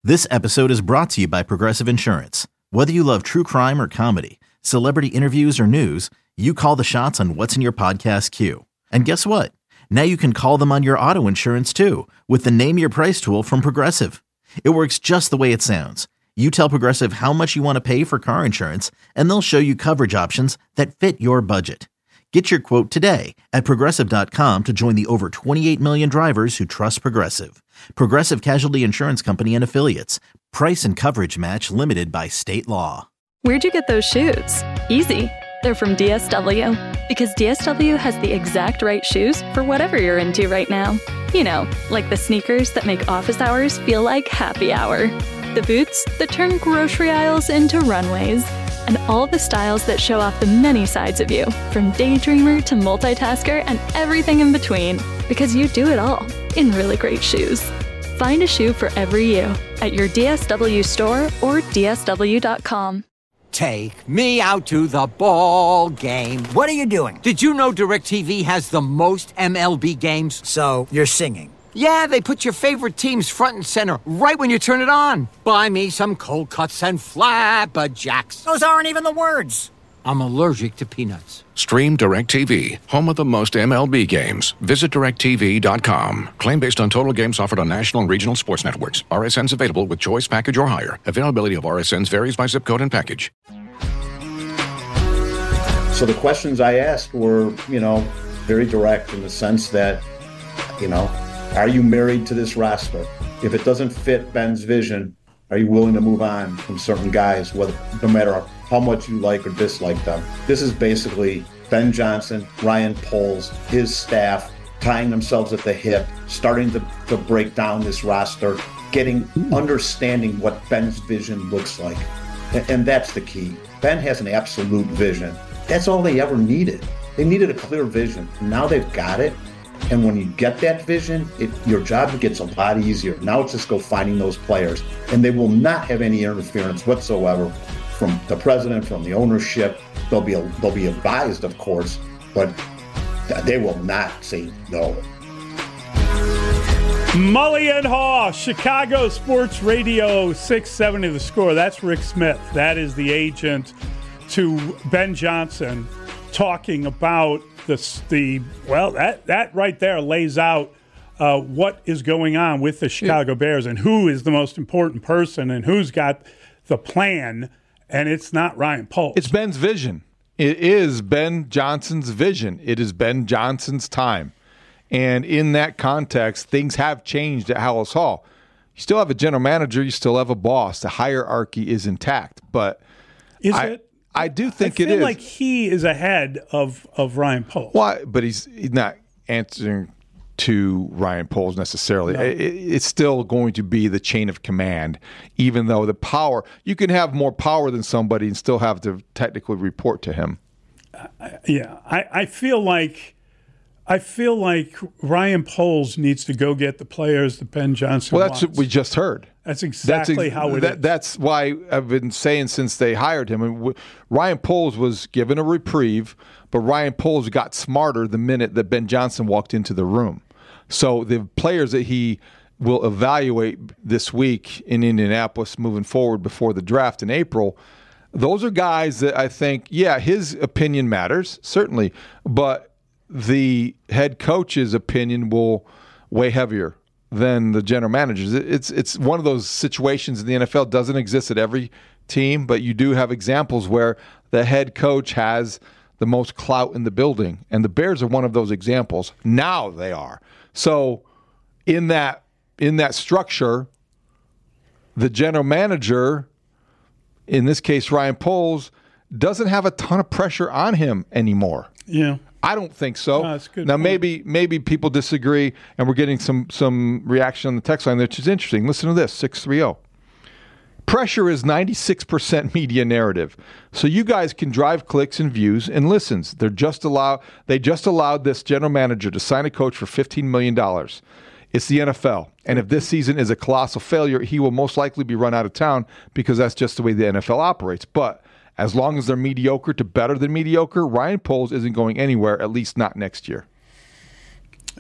This episode is brought to you by Progressive Insurance. Whether you love true crime or comedy, celebrity interviews or news, you call the shots on what's in your podcast queue. And guess what? Now you can call them on your auto insurance too with the Name Your Price tool from Progressive. It works just the way it sounds. You tell Progressive how much you want to pay for car insurance, and they'll show you coverage options that fit your budget. Get your quote today at Progressive.com to join the over 28 million drivers who trust Progressive. Progressive Casualty Insurance Company and Affiliates. Price and coverage match limited by state law. Where'd you get those shoes? Easy. They're from DSW. Because DSW has the exact right shoes for whatever you're into right now. You know, like the sneakers that make office hours feel like happy hour. The boots that turn grocery aisles into runways. And all the styles that show off the many sides of you, from daydreamer to multitasker and everything in between. Because you do it all in really great shoes. Find a shoe for every you at your DSW store or DSW.com. Take me out to the ball game. What are you doing? Did you know DirecTV has the most MLB games? So, you're singing. Yeah, they put your favorite teams front and center right when you turn it on. Buy me some cold cuts and flapjacks. Those aren't even the words. I'm allergic to peanuts. Stream DirecTV, home of the most MLB games. Visit DirecTV.com. Claim based on total games offered on national and regional sports networks. RSNs available with choice package or higher. Availability of RSNs varies by zip code and package. So the questions I asked were, very direct in the sense that, are you married to this roster? If it doesn't fit Ben's vision, are you willing to move on from certain guys, no matter how much you like or dislike them? This is basically Ben Johnson, Ryan Poles, his staff, tying themselves at the hip, starting to break down this roster, understanding what Ben's vision looks like. And that's the key. Ben has an absolute vision. That's all they ever needed. They needed a clear vision. Now they've got it. And when you get that vision, your job gets a lot easier. Now it's just go finding those players. And they will not have any interference whatsoever from the president, from the ownership. They'll be advised, of course, but they will not say no. Mully and Haw, Chicago Sports Radio 670 The Score. That's Rick Smith. That is the agent to Ben Johnson talking about that right there lays out what is going on with the Chicago Bears and who is the most important person and who's got the plan, and it's not Ryan Poles. It's Ben's vision. It is Ben Johnson's vision. It is Ben Johnson's time. And in that context, things have changed at Hallis Hall. You still have a general manager. You still have a boss. The hierarchy is intact. But I do think it is. I feel like he is ahead of Ryan Poles. Why? But he's not answering to Ryan Poles necessarily. No. It's still going to be the chain of command, even though the power, you can have more power than somebody and still have to technically report to him. I feel like Ryan Poles needs to go get the players that Ben Johnson wants. What we just heard. That's exactly how it is. That's why I've been saying since they hired him. And Ryan Poles was given a reprieve, but Ryan Poles got smarter the minute that Ben Johnson walked into the room. So the players that he will evaluate this week in Indianapolis moving forward before the draft in April, those are guys that I think, his opinion matters, certainly, but the head coach's opinion will weigh heavier than the general managers. It's one of those situations in the NFL, doesn't exist at every team, but you do have examples where the head coach has the most clout in the building, and the Bears are one of those examples. Now they are. So in that structure, the general manager, in this case Ryan Poles, doesn't have a ton of pressure on him anymore. Yeah. I don't think so. No, that's good now, point. maybe people disagree, and we're getting some reaction on the text line, which is interesting. Listen to this, 630. Pressure is 96% media narrative. So you guys can drive clicks and views and listens. They just allowed this general manager to sign a coach for $15 million. It's the NFL. And if this season is a colossal failure, he will most likely be run out of town because that's just the way the NFL operates. But as long as they're mediocre to better than mediocre, Ryan Poles isn't going anywhere, at least not next year.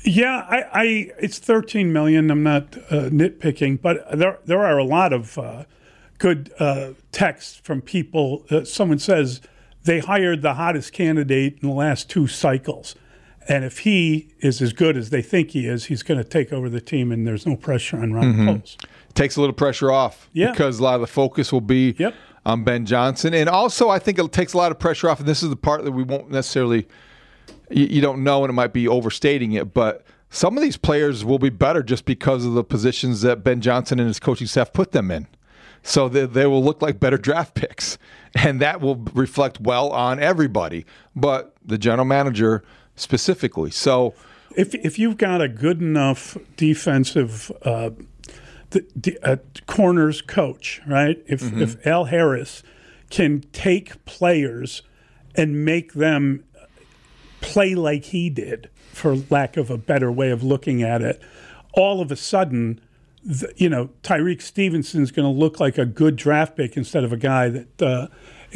Yeah, it's $13 million. I'm not nitpicking, but there are a lot of good texts from people. Someone says they hired the hottest candidate in the last 2 cycles. And if he is as good as they think he is, he's going to take over the team, and there's no pressure on Ryan Poles. Takes a little pressure off because a lot of the focus will be on Ben Johnson. And also, I think it takes a lot of pressure off, and this is the part that we won't necessarily – you don't know, and it might be overstating it, but some of these players will be better just because of the positions that Ben Johnson and his coaching staff put them in. So they will look like better draft picks, and that will reflect well on everybody, but the general manager – specifically. So if you've got a good enough defensive corners coach, right? If Al Harris can take players and make them play like he did, for lack of a better way of looking at it, all of a sudden, Tyreek Stevenson's going to look like a good draft pick instead of a guy that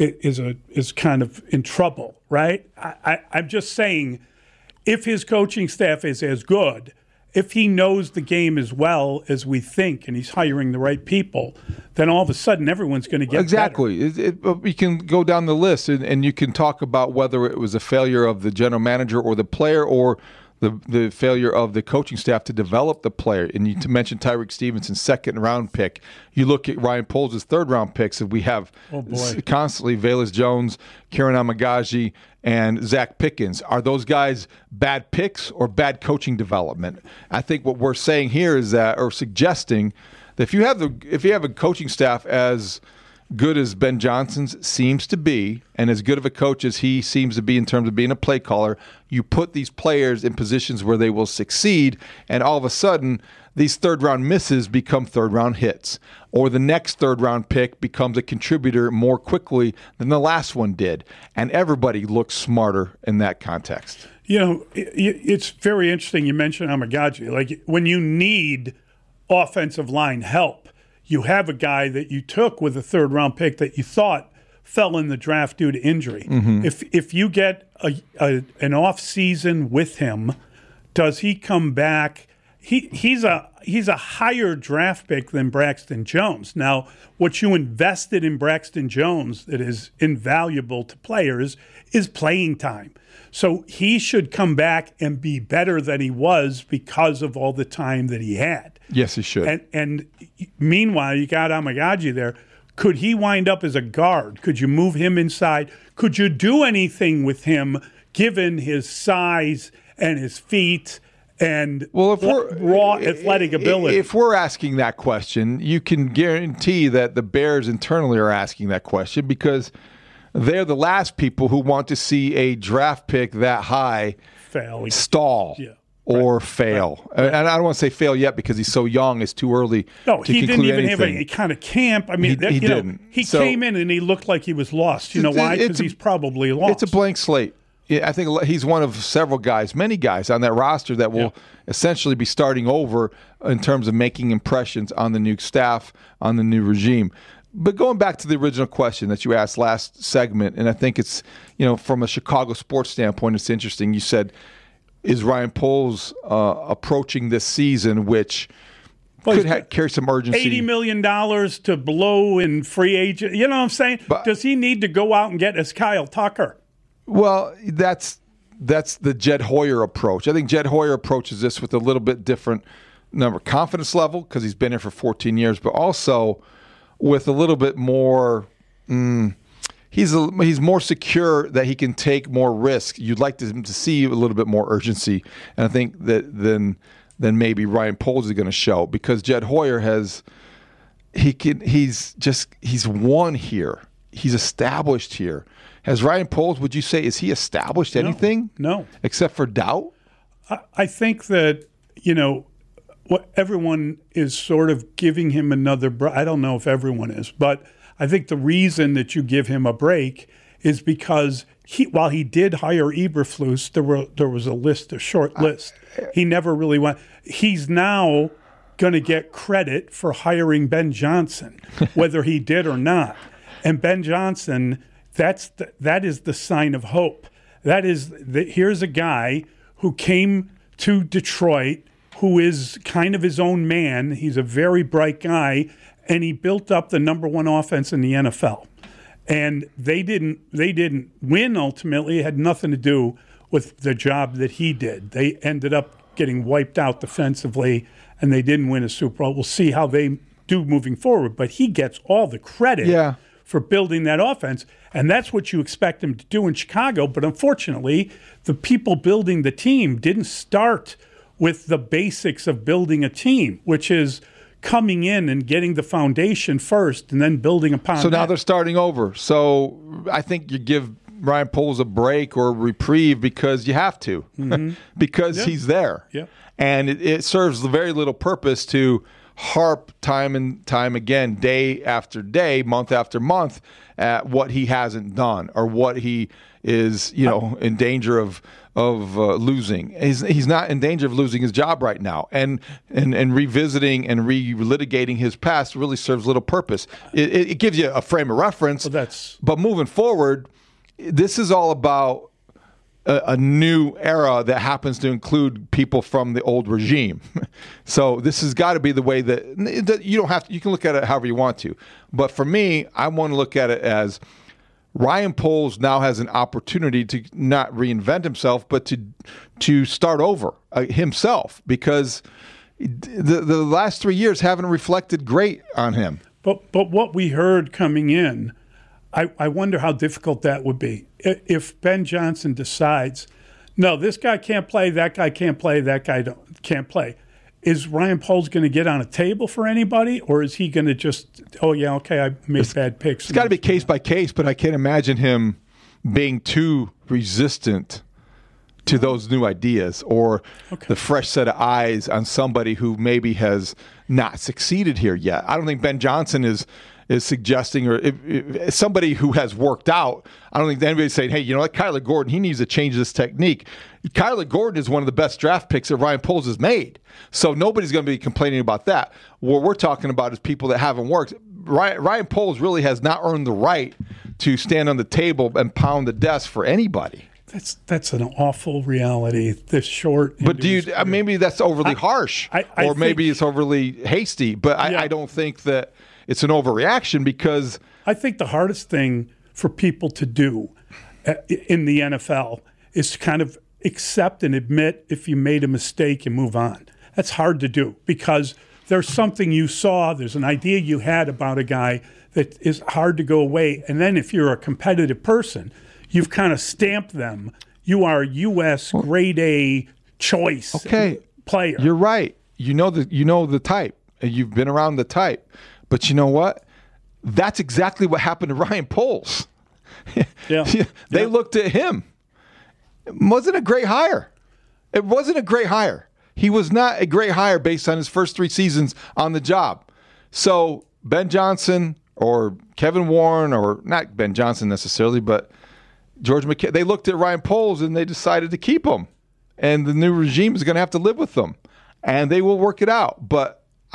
is kind of in trouble, right? I'm just saying, if his coaching staff is as good, if he knows the game as well as we think, and he's hiring the right people, then all of a sudden everyone's going to get exactly. We can go down the list, and you can talk about whether it was a failure of the general manager or the player, or the failure of the coaching staff to develop the player. And you mentioned Tyreek Stevenson's 2nd-round pick. You look at Ryan Poles' 3rd-round picks, and we have constantly Velus Jones, Kieran Amagaji, and Zach Pickens. Are those guys bad picks or bad coaching development? I think what we're saying here is that, or suggesting, that if you have a coaching staff as good as Ben Johnson's seems to be, and as good of a coach as he seems to be in terms of being a play caller, you put these players in positions where they will succeed, and all of a sudden these 3rd-round misses become 3rd-round hits, or the next 3rd-round pick becomes a contributor more quickly than the last one did, and everybody looks smarter in that context. It's very interesting you mentioned Amagaji. Like, when you need offensive line help, you have a guy that you took with a 3rd-round pick that you thought fell in the draft due to injury. If you get an off season with him, does he come back? He's a higher draft pick than Braxton Jones. Now, what you invested in Braxton Jones that is invaluable to players is playing time. So he should come back and be better than he was because of all the time that he had. Yes, he should. And meanwhile, you got Amagaji there. Could he wind up as a guard? Could you move him inside? Could you do anything with him given his size and his feet and raw athletic ability? If we're asking that question, you can guarantee that the Bears internally are asking that question, because they're the last people who want to see a draft pick that high stall. Yeah. Or fail. Right. And I don't want to say fail yet because he's so young. It's too early to conclude anything. No, he didn't even have any kind of camp. I mean, he didn't. He came in and he looked like he was lost. You know why? Because he's probably lost. It's a blank slate. I think he's one of several guys, many guys on that roster that will essentially be starting over in terms of making impressions on the new staff, on the new regime. But going back to the original question that you asked last segment, and I think it's, from a Chicago sports standpoint, it's interesting. You said, is Ryan Poles approaching this season, which could carry some urgency? $80 million to blow in free agent. You know what I'm saying? But does he need to go out and get his Kyle Tucker? Well, that's the Jed Hoyer approach. I think Jed Hoyer approaches this with a little bit different confidence level because he's been here for 14 years, but also with a little bit more he's more secure that he can take more risk. You'd like him to see a little bit more urgency, and I think that than maybe Ryan Poles is going to show, because Jed Hoyer he's won here. He's established here. Has Ryan Poles, would you say, is he established anything? No. Except for doubt? I think that, what everyone is sort of giving him another break. I don't know if everyone is, but I think the reason that you give him a break is because while he did hire Eberflus, there was a short list. He never really went. He's now going to get credit for hiring Ben Johnson, whether he did or not. And Ben Johnson, that is the sign of hope. That is here's a guy who came to Detroit, who is kind of his own man. He's a very bright guy, and he built up the number one offense in the NFL. And they didn't win ultimately. It had nothing to do with the job that he did. They ended up getting wiped out defensively, and they didn't win a Super Bowl. We'll see how they do moving forward. But he gets all the credit for building that offense, and that's what you expect him to do in Chicago. But unfortunately, the people building the team didn't start with the basics of building a team, which is coming in and getting the foundation first and then building upon So now that. they're starting over. So I think you give Ryan Poles a break or a reprieve because you have to, because he's there. Yeah. And it serves very little purpose to harp time and time again, day after day, month after month, at what he hasn't done or what he is, in danger of losing. He's not in danger of losing his job right now, and revisiting and relitigating his past really serves little purpose. It gives you a frame of reference, but moving forward, this is all about a new era that happens to include people from the old regime. So this has got to be the way that you don't have to. You can look at it however you want to, but for me, I want to look at it as Ryan Poles now has an opportunity to not reinvent himself, but to start over himself, because the last 3 years haven't reflected great on him. But what we heard coming in, I wonder how difficult that would be. If Ben Johnson decides, no, this guy can't play, that guy can't play, that guy can't play, is Ryan Poles going to get on a table for anybody, or is he going to just, I made bad picks? It's got to be case by case, but I can't imagine him being too resistant to those new ideas or the fresh set of eyes on somebody who maybe has not succeeded here yet. I don't think Ben Johnson is suggesting, or if somebody who has worked out, I don't think anybody's saying, hey, you know what, Kyler Gordon, he needs to change this technique. Kyler Gordon is one of the best draft picks that Ryan Poles has made. So nobody's going to be complaining about that. What we're talking about is people that haven't worked. Ryan Poles really has not earned the right to stand on the table and pound the desk for anybody. That's an awful reality this short. But maybe that's overly harsh, or maybe it's overly hasty, but I don't think that it's an overreaction, because I think the hardest thing for people to do in the NFL is to kind of accept and admit if you made a mistake and move on. That's hard to do, because there's something you saw, there's an idea you had about a guy that is hard to go away. And then if you're a competitive person, you've kind of stamped them. You are a U.S. grade A choice player. You're right. You know the type. You've been around the type. But you know what? That's exactly what happened to Ryan Poles. They looked at him. It wasn't a great hire. He was not a great hire based on his first 3 seasons on the job. So Ben Johnson or Kevin Warren, or not Ben Johnson necessarily, but George McKay, they looked at Ryan Poles and they decided to keep him. And the new regime is going to have to live with them. And they will work it out. But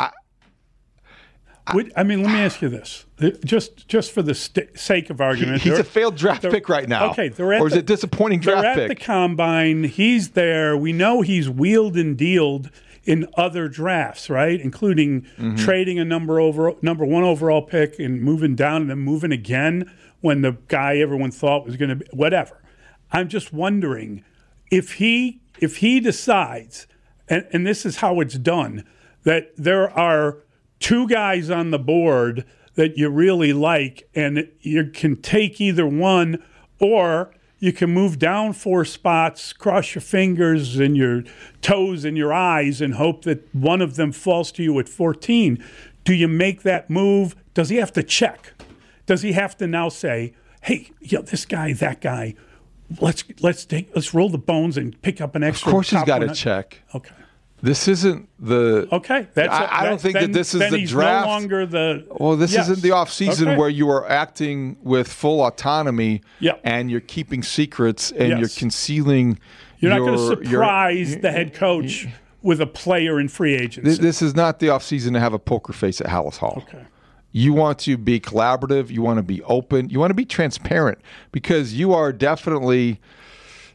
let me ask you this, just for the sake of argument. He's a failed draft pick right now. Okay, or is it a disappointing draft pick? They're at the combine. He's there. We know he's wheeled and dealed in other drafts, right? Including trading a number 1 overall pick and moving down and then moving again when the guy everyone thought was going to be whatever. I'm just wondering if he decides, and this is how it's done, that there are 2 guys on the board that you really like, and you can take either one, or you can move down 4 spots, cross your fingers and your toes and your eyes, and hope that one of them falls to you at 14. Do you make that move? Does he have to check? Does he have to now say, hey, this guy, that guy, let's roll the bones and pick up an extra? Of course, he's got to check. Okay. This isn't the... Okay. I don't think that this is the he's draft. No longer the... Well, this isn't the offseason where you are acting with full autonomy and you're keeping secrets and you're concealing... You're not going to surprise the head coach with a player in free agency. This is not the offseason to have a poker face at Hallis Hall. Okay. You want to be collaborative. You want to be open. You want to be transparent, because you are definitely...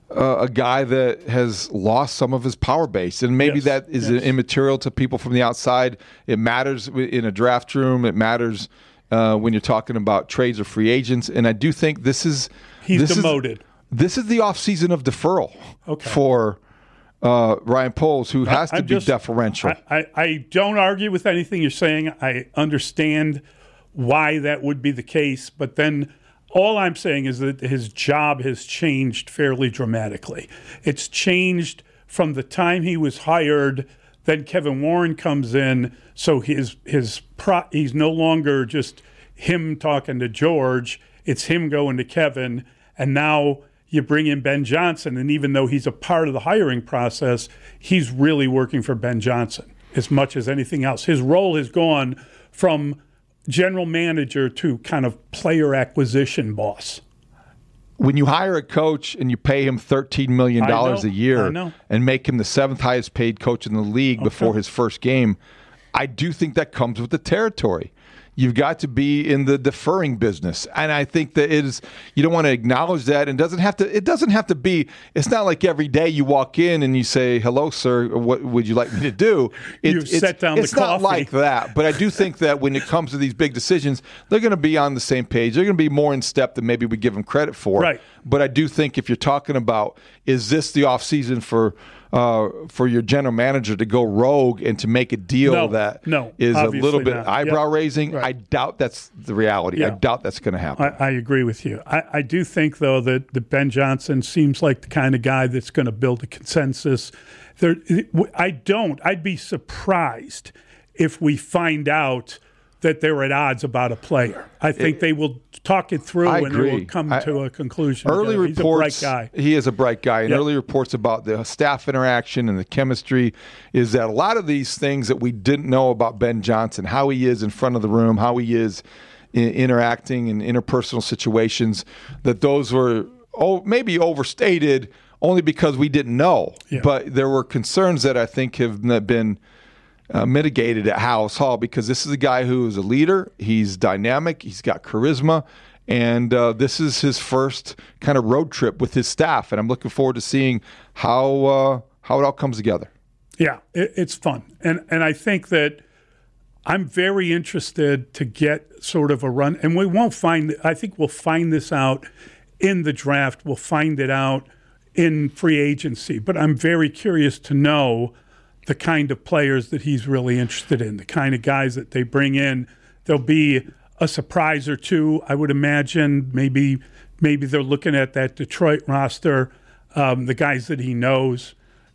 a guy that has lost some of his power base, and maybe that is immaterial to people from the outside. It matters in a draft room. It matters when you're talking about trades or free agents. And I do think he's demoted. This is the offseason of deferral for Ryan Poles, who has to be deferential. I don't argue with anything you're saying. I understand why that would be the case, but then all I'm saying is that his job has changed fairly dramatically. It's changed from the time he was hired. Then Kevin Warren comes in, so he's no longer just him talking to George. It's him going to Kevin, and now you bring in Ben Johnson, and even though he's a part of the hiring process, he's really working for Ben Johnson as much as anything else. His role has gone from general manager to kind of player acquisition boss. When you hire a coach and you pay him $13 million a year and make him the 7th highest paid coach in the league before his first game, I do think that comes with the territory. You've got to be in the deferring business, and I think that you don't want to acknowledge that. And it doesn't have to be. It's not like every day you walk in and you say, "Hello, sir. What would you like me to do?" Set down the coffee. It's not like that. But I do think that when it comes to these big decisions, they're going to be on the same page. They're going to be more in step than maybe we give them credit for. Right. But I do think if you're talking about, is this the off season for your general manager to go rogue and to make a deal that is a little bit eyebrow raising, right. I doubt that's the reality. I doubt that's going to happen. I agree with you. I do think, though, that Ben Johnson seems like the kind of guy that's going to build a consensus. I'd be surprised if we find out that they're at odds about a player. I think they will talk it through and they will come to a conclusion. Early reports, he's a bright guy. He is a bright guy. And early reports about the staff interaction and the chemistry is that a lot of these things that we didn't know about Ben Johnson, how he is in front of the room, how he is interacting in interpersonal situations, that those were maybe overstated only because we didn't know. Yeah. But there were concerns that I think have been mitigated at Halas Hall, because this is a guy who is a leader. He's dynamic. He's got charisma. And this is his first kind of road trip with his staff. And I'm looking forward to seeing how it all comes together. Yeah, it's fun. And I think that I'm very interested to get sort of a run. And I think we'll find this out in the draft. We'll find it out in free agency. But I'm very curious to know the kind of players that he's really interested in, the kind of guys that they bring in. There'll be a surprise or two, I would imagine. Maybe they're looking at that Detroit roster, the guys that he knows,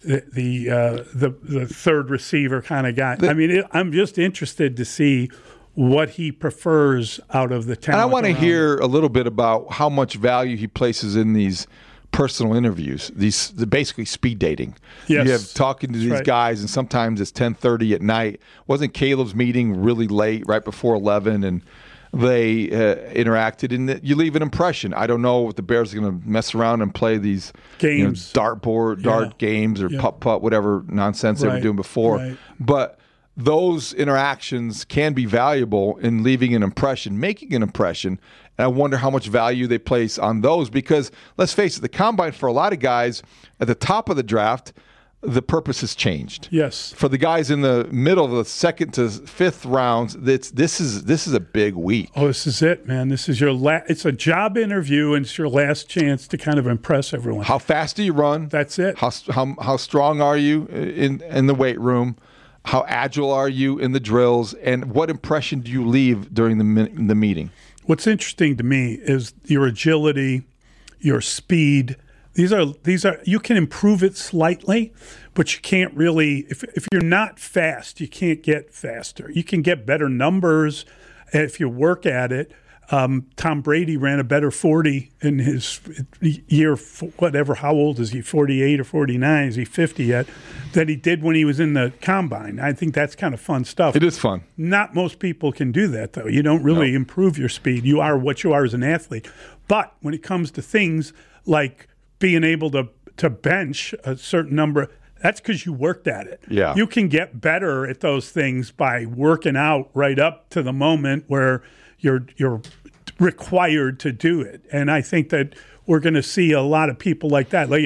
the third receiver kind of guy. I'm just interested to see what he prefers out of the talent. And I want to hear a little bit about how much value he places in these personal interviews, these basically speed dating. Yes. You have talking to these guys, and sometimes it's 10:30 at night. Wasn't Caleb's meeting really late, right before 11, and they interacted, and you leave an impression. I don't know if the Bears are going to mess around and play these games, dart games or putt, whatever nonsense they were doing before. Right. But those interactions can be valuable in leaving an impression, making an impression. And I wonder how much value they place on those, because let's face it, the combine for a lot of guys at the top of the draft, the purpose has changed. Yes. For the guys in the middle of the 2nd to 5th rounds, this is a big week. Oh, this is it, man. This is it's a job interview, and it's your last chance to kind of impress everyone. How fast do you run? That's it. How strong are you in the weight room? How agile are you in the drills? And what impression do you leave during the meeting? What's interesting to me is your agility, your speed. These are you can improve it slightly, but you can't really, if you're not fast, you can't get faster. You can get better numbers if you work at it. Tom Brady ran a better 40 in his year, whatever, how old is he, 48 or 49, is he 50 yet, than he did when he was in the combine. I think that's kind of fun stuff. It is fun. Not most people can do that, though. You don't really improve your speed. You are what you are as an athlete. But when it comes to things like being able to bench a certain number, that's because you worked at it. Yeah. You can get better at those things by working out right up to the moment where you're required to do it. And I think that we're going to see a lot of people like that. Like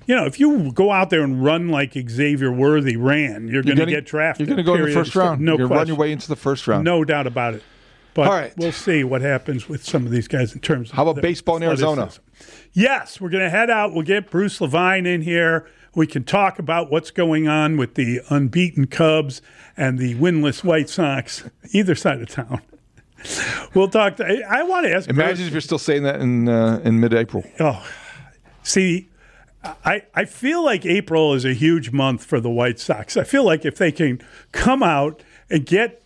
if you go out there and run like Xavier Worthy ran, you're going to get drafted. You're going to go in the first round. No you're going to question. run your way into the first round. No doubt about it. But all right. We'll see what happens with some of these guys in terms of how about baseball in Arizona? Yes, we're going to head out. We'll get Bruce Levine in here. We can talk about what's going on with the unbeaten Cubs and the winless White Sox, either side of town. We'll talk to. I want to ask. Imagine Bruce, if you're still saying that in mid-April. Oh, see, I feel like April is a huge month for the White Sox. I feel like if they can come out and get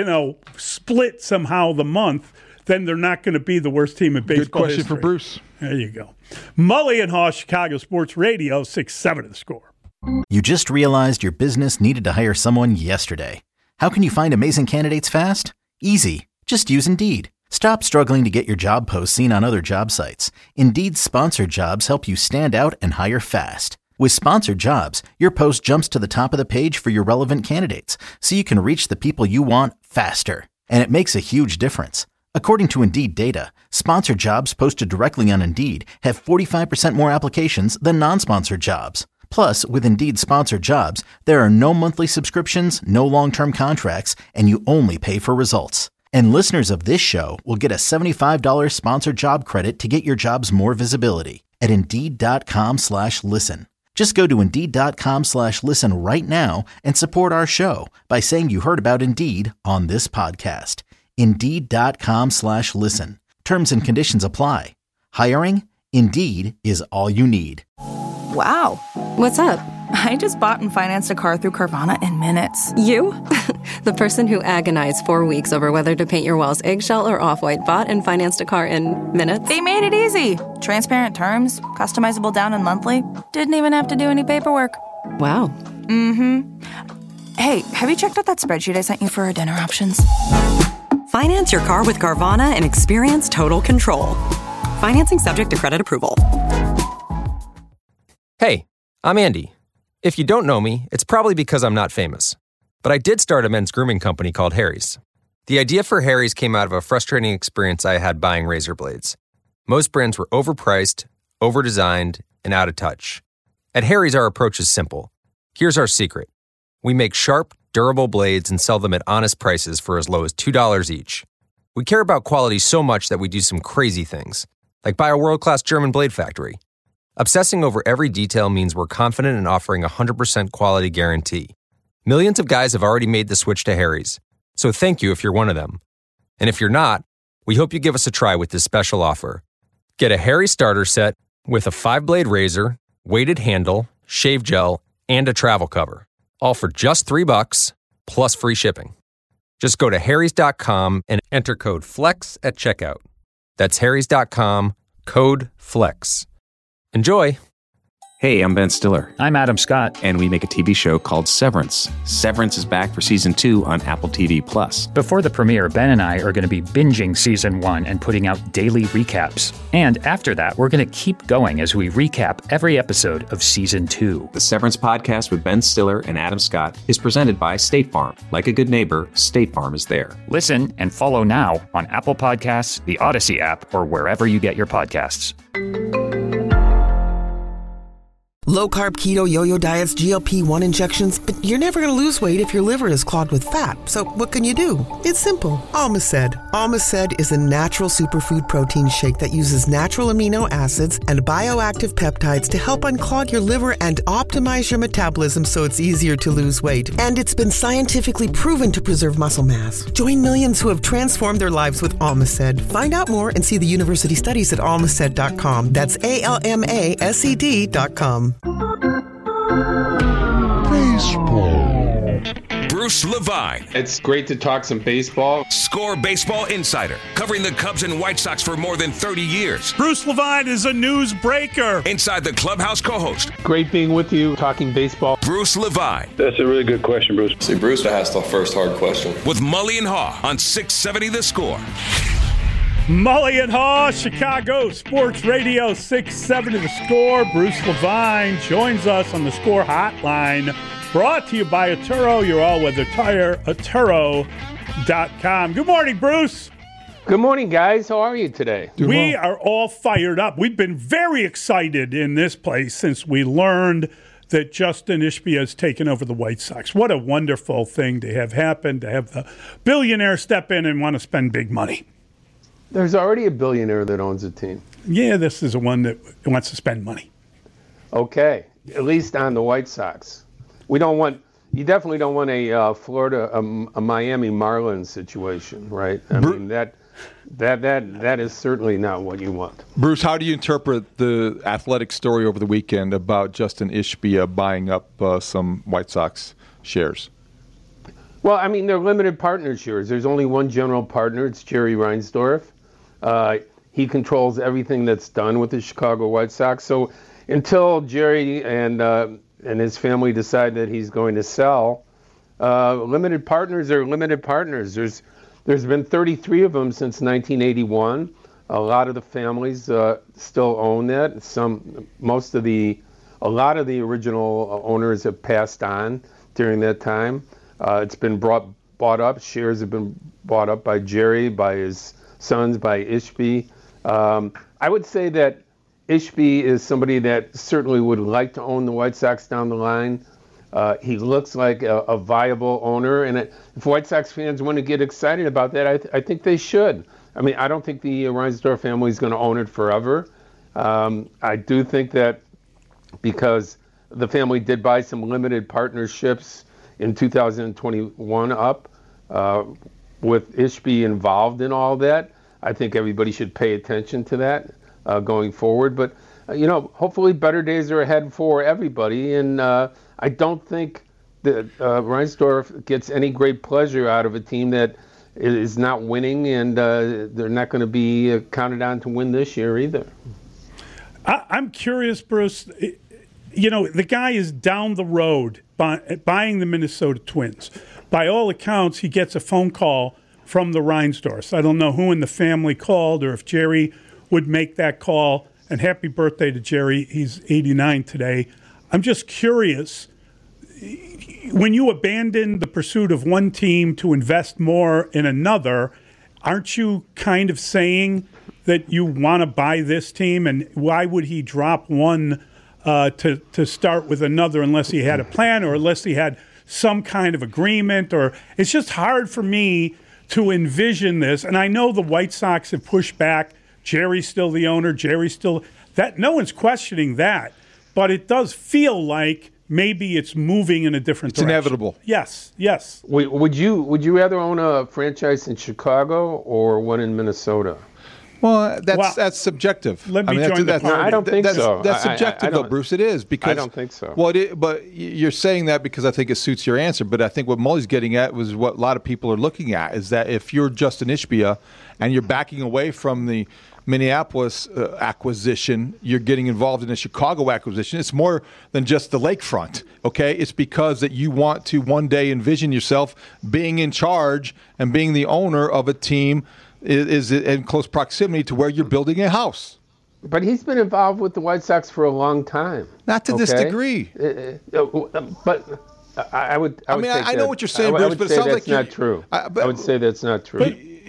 split somehow the month, then they're not going to be the worst team in baseball Good question history. for Bruce. There you go. Mully and Haw, Chicago Sports Radio, 6-7 of the Score. You just realized your business needed to hire someone yesterday. How can you find amazing candidates fast? Easy. Just use Indeed. Stop struggling to get your job posts seen on other job sites. Indeed's sponsored jobs help you stand out and hire fast. With sponsored jobs, your post jumps to the top of the page for your relevant candidates, so you can reach the people you want faster. And it makes a huge difference. According to Indeed data, sponsored jobs posted directly on Indeed have 45% more applications than non-sponsored jobs. Plus, with Indeed sponsored jobs, there are no monthly subscriptions, no long-term contracts, and you only pay for results. And listeners of this show will get a $75 sponsored job credit to get your jobs more visibility at Indeed.com/listen. Just go to Indeed.com/listen right now and support our show by saying you heard about Indeed on this podcast. Indeed.com/listen. Terms and conditions apply. Hiring? Indeed is all you need. Wow. What's up? I just bought and financed a car through Carvana in minutes. You? The person who agonized 4 weeks over whether to paint your walls eggshell or off-white bought and financed a car in minutes? They made it easy. Transparent terms, customizable down and monthly. Didn't even have to do any paperwork. Wow. Mm-hmm. Hey, have you checked out that spreadsheet I sent you for our dinner options? Finance your car with Carvana and experience total control. Financing subject to credit approval. Hey, I'm Andy. If you don't know me, it's probably because I'm not famous. But I did start a men's grooming company called Harry's. The idea for Harry's came out of a frustrating experience I had buying razor blades. Most brands were overpriced, overdesigned, and out of touch. At Harry's, our approach is simple. Here's our secret. We make sharp, durable blades and sell them at honest prices for as low as $2 each. We care about quality so much that we do some crazy things, like buy a world-class German blade factory. Obsessing over every detail means we're confident in offering a 100% quality guarantee. Millions of guys have already made the switch to Harry's, so thank you if you're one of them. And if you're not, we hope you give us a try with this special offer. Get a Harry starter set with a 5-blade razor, weighted handle, shave gel, and a travel cover, all for just $3 plus free shipping. Just go to harrys.com and enter code FLEX at checkout. That's harrys.com, code FLEX. Enjoy. Hey, I'm Ben Stiller. I'm Adam Scott. And we make a TV show called Severance. Severance is back for Season 2 on Apple TV+. Before the premiere, Ben and I are going to be binging Season 1 and putting out daily recaps. And after that, we're going to keep going as we recap every episode of Season 2. The Severance podcast with Ben Stiller and Adam Scott is presented by State Farm. Like a good neighbor, State Farm is there. Listen and follow now on Apple Podcasts, the Odyssey app, or wherever you get your podcasts. Low-carb, keto, yo-yo diets, GLP-1 injections, but you're never going to lose weight if your liver is clogged with fat. So what can you do? It's simple. Almaced. Almaced is a natural superfood protein shake that uses natural amino acids and bioactive peptides to help unclog your liver and optimize your metabolism so it's easier to lose weight. And it's been scientifically proven to preserve muscle mass. Join millions who have transformed their lives with Almaced. Find out more and see the university studies at almaced.com. That's ALMASED.com. Baseball. Bruce Levine. It's great to talk some baseball. Score Baseball Insider, covering the Cubs and White Sox for more than 30 years. Bruce Levine is a newsbreaker. Inside the Clubhouse co-host. Great being with you, talking baseball. Bruce Levine. That's a really good question, Bruce. See, Bruce asked the first hard question. With Mully and Haw on 670 The Score. Mully and Haw, Chicago Sports Radio, 670 The Score. Bruce Levine joins us on the Score Hotline. Brought to you by Atturo, your all-weather tire, Atturo.com. Good morning, Bruce. Good morning, guys. How are you today? We are all fired up. We've been very excited in this place since we learned that Justin Ishbia has taken over the White Sox. What a wonderful thing to have happen, to have the billionaire step in and want to spend big money. There's already a billionaire that owns a team. Yeah, this is the one that wants to spend money. Okay, at least on the White Sox. You definitely don't want a Florida, a Miami Marlins situation, right? I mean, that is certainly not what you want. Bruce, how do you interpret the Athletic story over the weekend about Justin Ishbia buying up some White Sox shares? Well, I mean, they're limited partner shares. There's only one general partner. It's Jerry Reinsdorf. He controls everything that's done with the Chicago White Sox. So until Jerry and his family decide that he's going to sell, limited partners are limited partners. There's been 33 of them since 1981. A lot of the families still own that. A lot of the original owners have passed on during that time. It's been bought up. Shares have been bought up by Jerry, by his sons, by Ishbia. I would say that Ishbia is somebody that certainly would like to own the White Sox down the line. He looks like a viable owner, and if White Sox fans want to get excited about that, I think they should. I mean, I don't think the Reinsdorf family is going to own it forever. I do think that because the family did buy some limited partnerships in 2021 up with Ishbia involved in all that, I think everybody should pay attention to that going forward. But, hopefully better days are ahead for everybody. And I don't think that Reinsdorf gets any great pleasure out of a team that is not winning, and they're not going to be counted on to win this year either. I'm curious, Bruce. The guy is down the road buying the Minnesota Twins. By all accounts, he gets a phone call from the Reinsdorfs. I don't know who in the family called or if Jerry would make that call. And happy birthday to Jerry. He's 89 today. I'm just curious, when you abandon the pursuit of one team to invest more in another, aren't you kind of saying that you want to buy this team? And why would he drop one to start with another unless he had a plan or unless he had some kind of agreement? Or it's just hard for me to envision this. And I know the White Sox have pushed back. Jerry's still the owner. Jerry's still that. No one's questioning that. But it does feel like maybe it's moving in a different direction. It's inevitable. Yes. Would you rather own a franchise in Chicago or one in Minnesota? Well, that's subjective. Let me join the party. I don't think so. That's subjective, though, Bruce. It is because I don't think so. Well, but you're saying that because I think it suits your answer. But I think what Mully's getting at was what a lot of people are looking at is that if you're Justin Ishbia and you're backing away from the Minneapolis acquisition, you're getting involved in a Chicago acquisition. It's more than just the lakefront, okay? It's because that you want to one day envision yourself being in charge and being the owner of a team is in close proximity to where you're building a house. But he's been involved with the White Sox for a long time. Not to this degree. But I would I know what you're saying, Bruce, but it sounds like that's not true. I would say that's not true.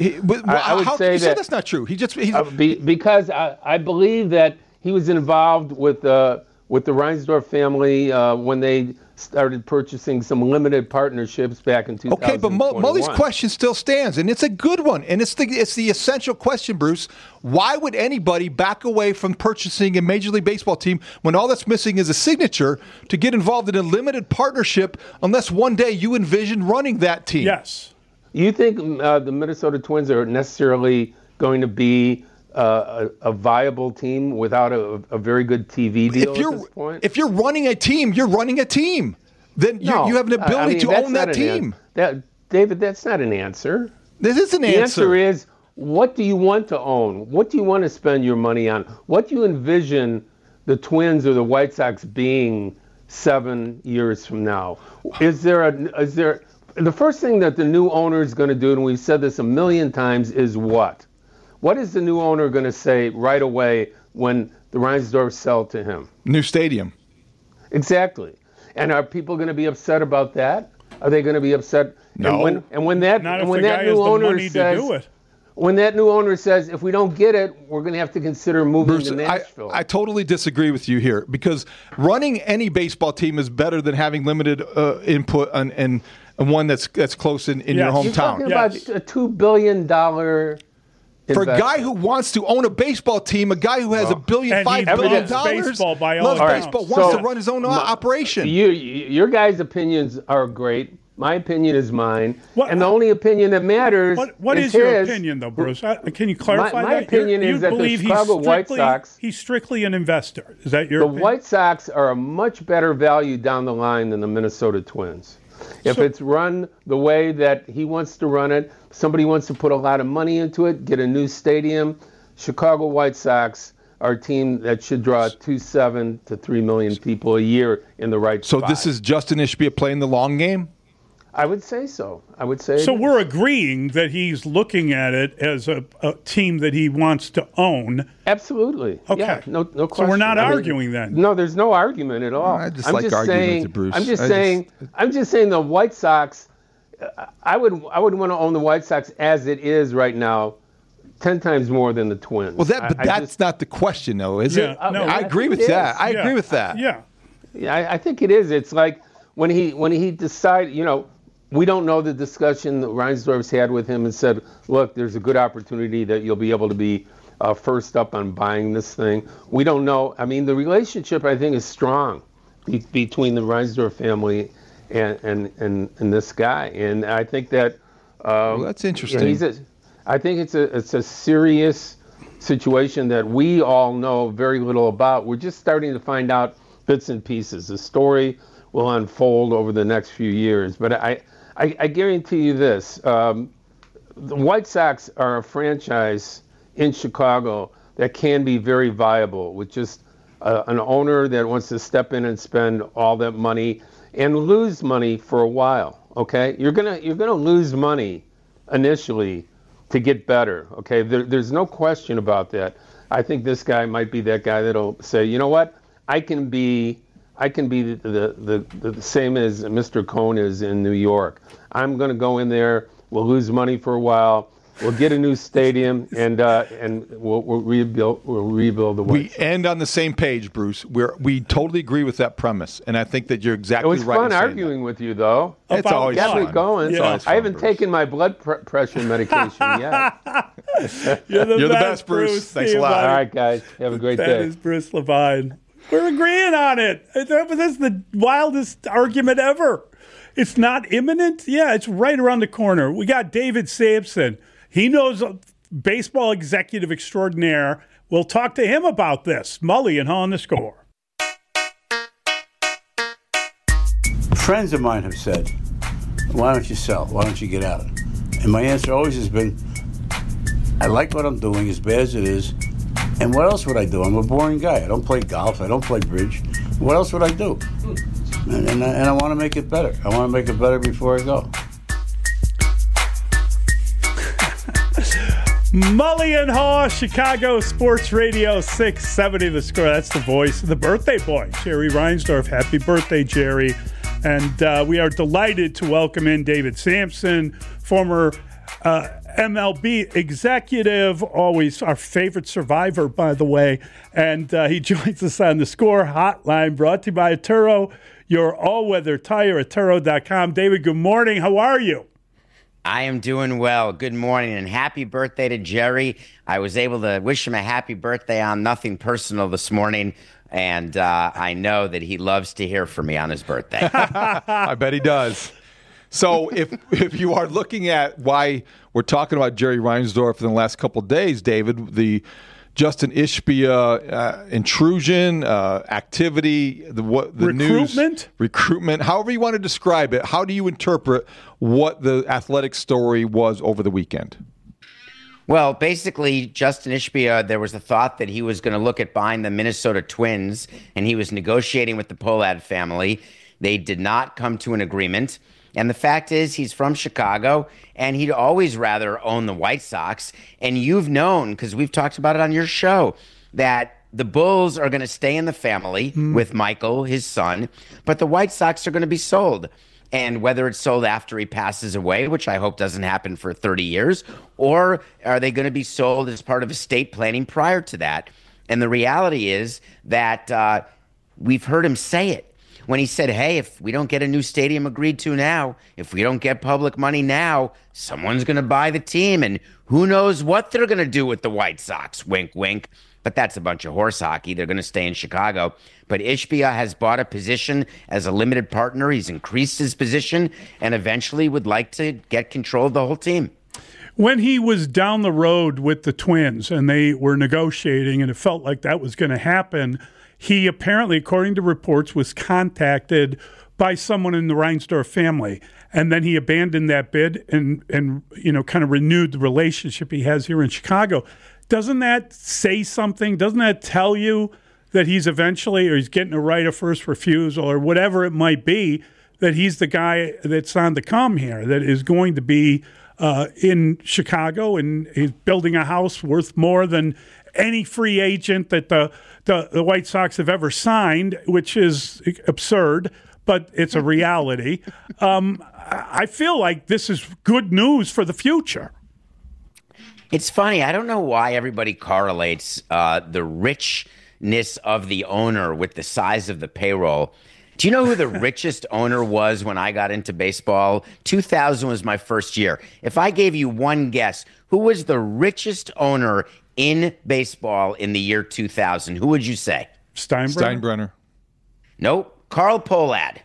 I would say you say that's not true. Because I believe that he was involved with the Reinsdorf family when they started purchasing some limited partnerships back in 2021. Okay, but Mully's question still stands, and it's a good one, and it's the essential question, Bruce. Why would anybody back away from purchasing a Major League Baseball team when all that's missing is a signature to get involved in a limited partnership unless one day you envision running that team? Yes. You think the Minnesota Twins are necessarily going to be a viable team without a very good TV deal at this point? If you're running a team, you're running a team. Then you have an ability to own that team. David, that's not an answer. This is an answer. The answer is, what do you want to own? What do you want to spend your money on? What do you envision the Twins or the White Sox being 7 years from now? Is there the first thing that the new owner is going to do, and we've said this a million times, is what? What is the new owner going to say right away when the Reinsdorfs sell to him? New stadium. Exactly. And are people going to be upset about that? Are they going to be upset? No. And when that new owner says, when that new owner says, if we don't get it, we're going to have to consider moving Bruce, to Nashville. I totally disagree with you here, because running any baseball team is better than having limited input and one that's close in your hometown. You're talking about a $2 billion for a guy who wants to own a baseball team, a guy who has $5 billion, baseball by all loves accounts. baseball, wants to run his own operation. Your guys' opinions are great. My opinion is mine, and the only opinion that matters What is your opinion, though, Bruce? Can you clarify my that? Opinion is that the Chicago White Sox... He's strictly an investor. Is that your opinion? The White Sox are a much better value down the line than the Minnesota Twins. If it's run the way that he wants to run it, somebody wants to put a lot of money into it, get a new stadium, Chicago White Sox are a team that should draw 2.7 to 3 million people a year in the right spot. So this is Justin Ishbia playing the long game? I would say so. I would say so. We're agreeing that he's looking at it as a team that he wants to own. Absolutely. Okay. Yeah, no question. So we're not arguing then. No, there's no argument at all. I just like arguing with you, Bruce. I'm just saying the White Sox. I would want to own the White Sox as it is right now, 10 times more than the Twins. Well, that's not the question, though, is it? No, I agree with that. I agree with that. Yeah. Yeah, I think it is. It's like when he decided, we don't know the discussion that Reinsdorf's had with him and said, look, there's a good opportunity that you'll be able to be first up on buying this thing. We don't know. I mean, the relationship, I think, is strong between the Reinsdorf family and this guy. And I think that... well, that's interesting. I think it's a serious situation that we all know very little about. We're just starting to find out bits and pieces. The story will unfold over the next few years. But I guarantee you this. The White Sox are a franchise in Chicago that can be very viable with just an owner that wants to step in and spend all that money and lose money for a while. Okay, you're gonna lose money initially to get better. Okay, there's no question about that. I think this guy might be that guy that'll say, you know what, I can be the same as Mr. Cohn is in New York. I'm going to go in there. We'll lose money for a while. We'll get a new stadium, and we'll rebuild the White Sox. We end on the same page, Bruce. We totally agree with that premise, and I think that you're exactly right. It was fun arguing with you, though. It's always fun. Keep going. Yeah. I haven't taken my blood pressure medication yet. You're the best, Bruce. Thanks a lot. All right, guys. Have a great day. That is Bruce Levine. We're agreeing on it. That's the wildest argument ever. It's not imminent. Yeah, it's right around the corner. We got David Sampson. He knows baseball executive extraordinaire. We'll talk to him about this. Mully and Haw on The Score. Friends of mine have said, why don't you sell? Why don't you get out? And my answer always has been, I like what I'm doing as bad as it is. And what else would I do? I'm a boring guy. I don't play golf. I don't play bridge. What else would I do? And I want to make it better. I want to make it better before I go. Mully and Haw, Chicago Sports Radio 670 The Score. That's the voice of the birthday boy, Jerry Reinsdorf. Happy birthday, Jerry. And we are delighted to welcome in David Sampson, former MLB executive, always our favorite survivor, by the way. And he joins us on The Score hotline, brought to you by Turo, your all-weather tire at Turo.com. David, good morning. How are you? I am doing well. Good morning and happy birthday to Jerry. I was able to wish him a happy birthday on Nothing Personal this morning, and I know that he loves to hear from me on his birthday. I bet he does. So if you are looking at why we're talking about Jerry Reinsdorf in the last couple of days, David, the Justin Ishbia intrusion, activity, the recruitment? Recruitment, however you want to describe it, how do you interpret what the athletic story was over the weekend? Well, basically, Justin Ishbia, there was a thought that he was going to look at buying the Minnesota Twins, and he was negotiating with the Pohlad family. They did not come to an agreement. And the fact is, he's from Chicago, and he'd always rather own the White Sox. And you've known, because we've talked about it on your show, that the Bulls are going to stay in the family with Michael, his son, but the White Sox are going to be sold. And whether it's sold after he passes away, which I hope doesn't happen for 30 years, or are they going to be sold as part of estate planning prior to that? And the reality is that we've heard him say it when he said, hey, if we don't get a new stadium agreed to now, if we don't get public money now, someone's going to buy the team. And who knows what they're going to do with the White Sox, wink, wink. But that's a bunch of horse hockey. They're going to stay in Chicago. But Ishbia has bought a position as a limited partner. He's increased his position and eventually would like to get control of the whole team. When he was down the road with the Twins and they were negotiating and it felt like that was going to happen, he apparently, according to reports, was contacted by someone in the Reinsdorf family. And then he abandoned that bid and kind of renewed the relationship he has here in Chicago. Doesn't that say something? Doesn't that tell you that he's eventually, or he's getting a right of first refusal or whatever it might be, that he's the guy that's on the come here, that is going to be in Chicago, and he's building a house worth more than any free agent that the White Sox have ever signed, which is absurd, but it's a reality. I feel like this is good news for the future. It's funny. I don't know why everybody correlates the richness of the owner with the size of the payroll. Do you know who the richest owner was when I got into baseball? 2000 was my first year. If I gave you one guess, who was the richest owner in baseball in the year 2000? Who would you say? Steinbrenner. Nope. Carl Pohlad.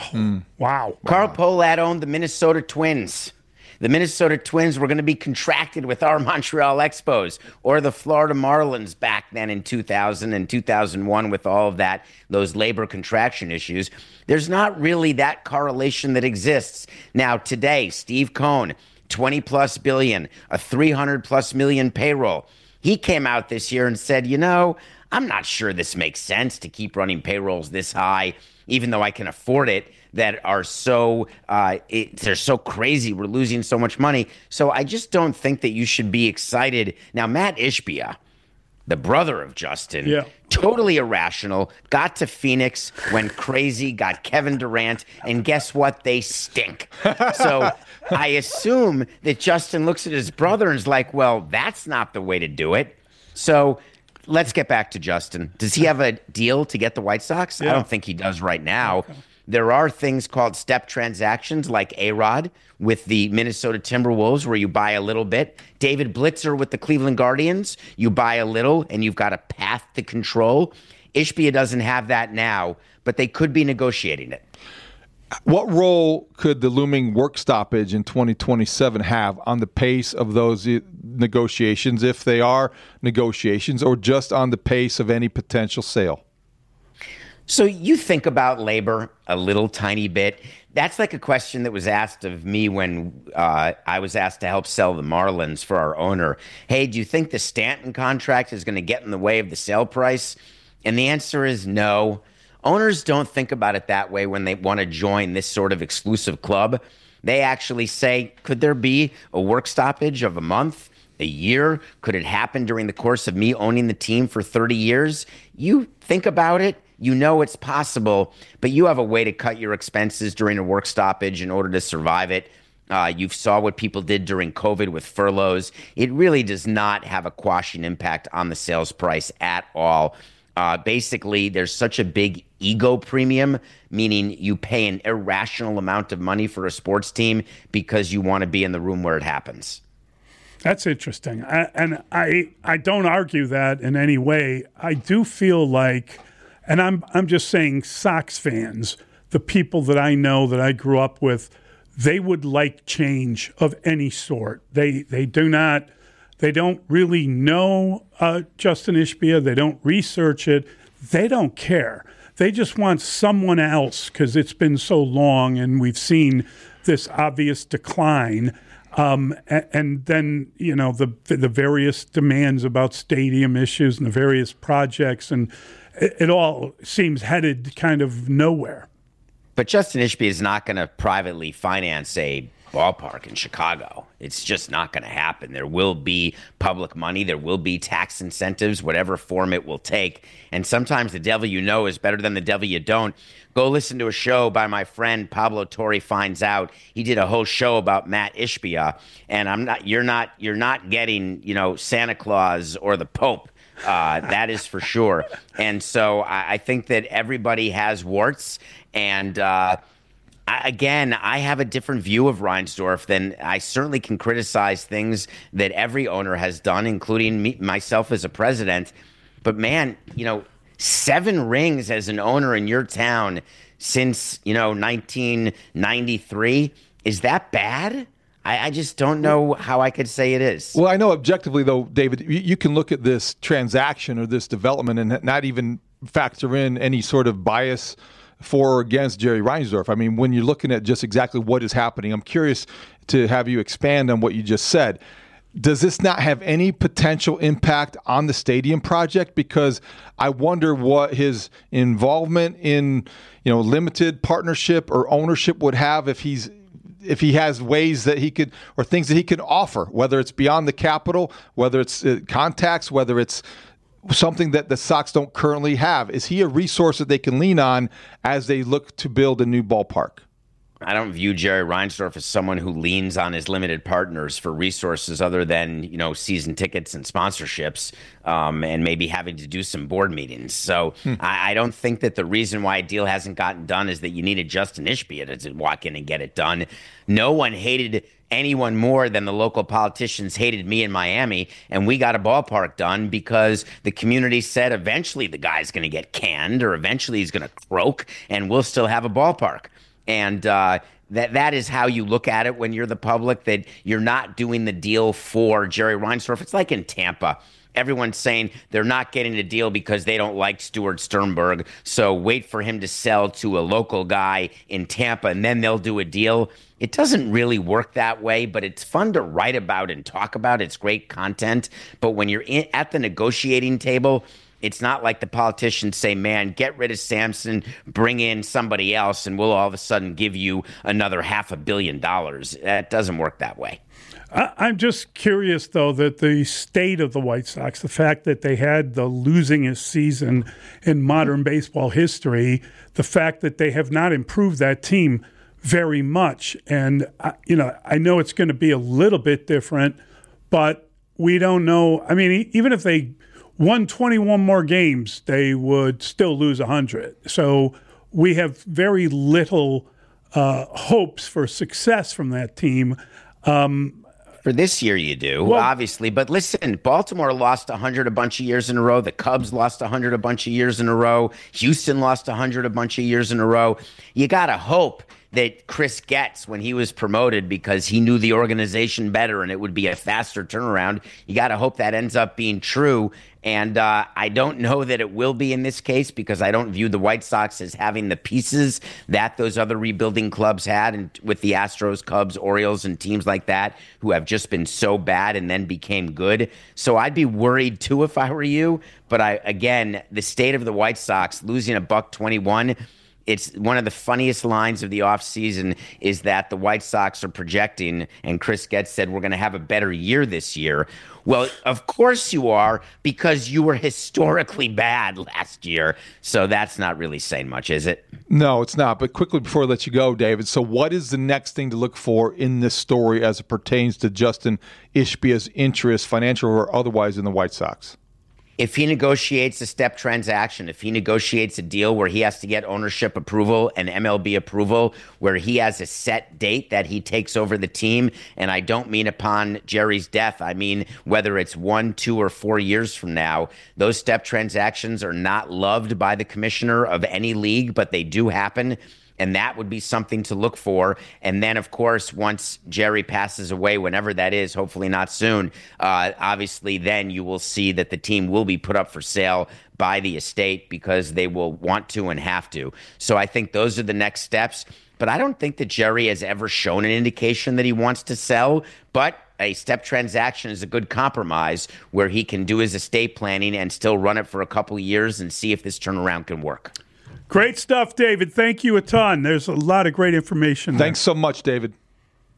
Wow. Carl Pohlad owned the Minnesota Twins. The Minnesota Twins were going to be contracted with our Montreal Expos or the Florida Marlins back then in 2000 and 2001 with all of those labor contraction issues. There's not really that correlation that exists. Now, today, Steve Cohen, 20-plus billion, a 300-plus million payroll. He came out this year and said, I'm not sure this makes sense to keep running payrolls this high, even though I can afford it, that are so they're so crazy. We're losing so much money. So I just don't think that you should be excited. Now, Matt Ishbia, the brother of Justin, totally irrational, got to Phoenix, went crazy, got Kevin Durant, and guess what? They stink. So I assume that Justin looks at his brother and is like, well, that's not the way to do it. So let's get back to Justin. Does he have a deal to get the White Sox? I don't think he does right now. Okay. There are things called step transactions like A-Rod with the Minnesota Timberwolves where you buy a little bit. David Blitzer with the Cleveland Guardians, you buy a little and you've got a path to control. Ishbia doesn't have that now, but they could be negotiating it. What role could the looming work stoppage in 2027 have on the pace of those negotiations, if they are negotiations, or just on the pace of any potential sale? So you think about labor a little tiny bit. That's like a question that was asked of me when I was asked to help sell the Marlins for our owner. Hey, do you think the Stanton contract is going to get in the way of the sale price? And the answer is no. Owners don't think about it that way when they want to join this sort of exclusive club. They actually say, could there be a work stoppage of a month, a year? Could it happen during the course of me owning the team for 30 years? You think about it. You know it's possible, but you have a way to cut your expenses during a work stoppage in order to survive it. You saw what people did during COVID with furloughs. It really does not have a quashing impact on the sales price at all. Basically, there's such a big ego premium, meaning you pay an irrational amount of money for a sports team because you want to be in the room where it happens. That's interesting. I don't argue that in any way. I do feel like, and I'm just saying Sox fans, the people that I know that I grew up with, they would like change of any sort. They don't really know Justin Ishbia. They don't research it. They don't care. They just want someone else because it's been so long and we've seen this obvious decline. And then, the various demands about stadium issues and the various projects, and it all seems headed kind of nowhere. But Justin Ishbia is not going to privately finance a ballpark in Chicago. It's just not going to happen. There will be public money. There will be tax incentives, whatever form it will take. And sometimes the devil you know is better than the devil you don't. Go listen to a show by my friend Pablo Torre Finds Out. He did a whole show about Matt Ishbia, and you're not getting, Santa Claus or the Pope. That is for sure. And so I think that everybody has warts. And I have a different view of Reinsdorf than I certainly can criticize things that every owner has done, including myself as a president. But man, 7 rings as an owner in your town since, 1993. Is that bad? I just don't know how I could say it is. Well, I know objectively, though, David, you can look at this transaction or this development and not even factor in any sort of bias for or against Jerry Reinsdorf. I mean, when you're looking at just exactly what is happening, I'm curious to have you expand on what you just said. Does this not have any potential impact on the stadium project? Because I wonder what his involvement in, limited partnership or ownership would have if he has ways that he could, or things that he can offer, whether it's beyond the capital, whether it's contacts, whether it's something that the Sox don't currently have. Is he a resource that they can lean on as they look to build a new ballpark? I don't view Jerry Reinsdorf as someone who leans on his limited partners for resources other than, season tickets and sponsorships, and maybe having to do some board meetings. So I don't think that the reason why a deal hasn't gotten done is that you needed Justin Ishbia to walk in and get it done. No one hated anyone more than the local politicians hated me in Miami, and we got a ballpark done because the community said eventually the guy's going to get canned or eventually he's going to croak, and we'll still have a ballpark. And that is how you look at it when you're the public, that you're not doing the deal for Jerry Reinsdorf. It's like in Tampa. Everyone's saying they're not getting a deal because they don't like Stuart Sternberg, so wait for him to sell to a local guy in Tampa, and then they'll do a deal. It doesn't really work that way, but it's fun to write about and talk about. It's great content. But when you're at the negotiating table, it's not like the politicians say, man, get rid of Samson, bring in somebody else, and we'll all of a sudden give you another $500 million. That doesn't work that way. I'm just curious, though, that the state of the White Sox, the fact that they had the losingest season in modern baseball history, the fact that they have not improved that team very much. And, I know it's going to be a little bit different, but we don't know. I mean, even if they won 21 more games, they would still lose 100. So we have very little hopes for success from that team. For this year, you do, obviously. But listen, Baltimore lost 100 a bunch of years in a row. The Cubs lost 100 a bunch of years in a row. Houston lost 100 a bunch of years in a row. You got to hope that Chris Getz, when he was promoted because he knew the organization better and it would be a faster turnaround, you got to hope that ends up being true. And I don't know that it will be in this case because I don't view the White Sox as having the pieces that those other rebuilding clubs had, and with the Astros, Cubs, Orioles, and teams like that who have just been so bad and then became good. So I'd be worried too if I were you. But again, the state of the White Sox losing $121. It's one of the funniest lines of the offseason is that the White Sox are projecting, and Chris Getz said, we're going to have a better year this year. Well, of course you are, because you were historically bad last year. So that's not really saying much, is it? No, it's not. But quickly before I let you go, David, so what is the next thing to look for in this story as it pertains to Justin Ishbia's interest, financial or otherwise, in the White Sox? If he negotiates a step transaction, if he negotiates a deal where he has to get ownership approval and MLB approval, where he has a set date that he takes over the team, and I don't mean upon Jerry's death, I mean whether it's 1, 2, or 4 years from now, those step transactions are not loved by the commissioner of any league, but they do happen. And that would be something to look for. And then, of course, once Jerry passes away, whenever that is, hopefully not soon, obviously then you will see that the team will be put up for sale by the estate because they will want to and have to. So I think those are the next steps. But I don't think that Jerry has ever shown an indication that he wants to sell. But a step transaction is a good compromise where he can do his estate planning and still run it for a couple of years and see if this turnaround can work. Great stuff, David. Thank you a ton. There's a lot of great information there. Thanks so much, David.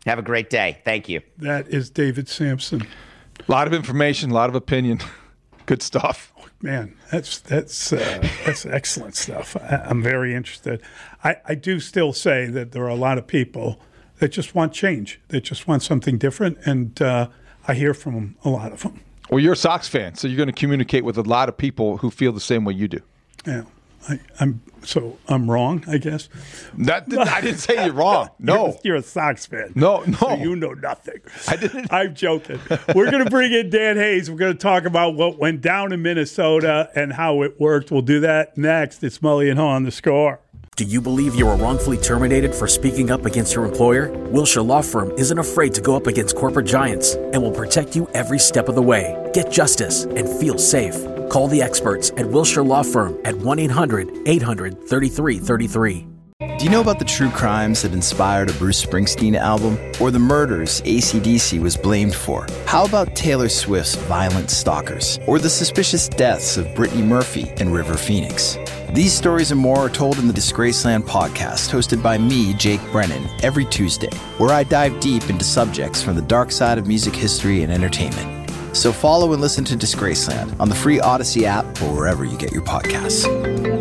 Have a great day. Thank you. That is David Sampson. A lot of information, a lot of opinion. Good stuff. Man, that's excellent stuff. I'm very interested. I do still say that there are a lot of people that just want change. They just want something different, and I hear from a lot of them. Well, you're a Sox fan, so you're going to communicate with a lot of people who feel the same way you do. Yeah, I'm wrong, I guess. I didn't say you're wrong. No, you're a Sox fan. No, so you know nothing. I didn't. I'm joking. We're going to bring in Dan Hayes. We're going to talk about what went down in Minnesota and how it worked. We'll do that next. It's Mully and Haw on The Score. Do you believe you were wrongfully terminated for speaking up against your employer? Wilshire Law Firm isn't afraid to go up against corporate giants and will protect you every step of the way. Get justice and feel safe. Call the experts at Wilshire Law Firm at 1-800-800-3333. Do you know about the true crimes that inspired a Bruce Springsteen album? Or the murders AC/DC was blamed for? How about Taylor Swift's Violent Stalkers? Or the suspicious deaths of Brittany Murphy and River Phoenix? These stories and more are told in the Disgraceland podcast, hosted by me, Jake Brennan, every Tuesday, where I dive deep into subjects from the dark side of music history and entertainment. So follow and listen to Disgraceland on the free Odyssey app or wherever you get your podcasts.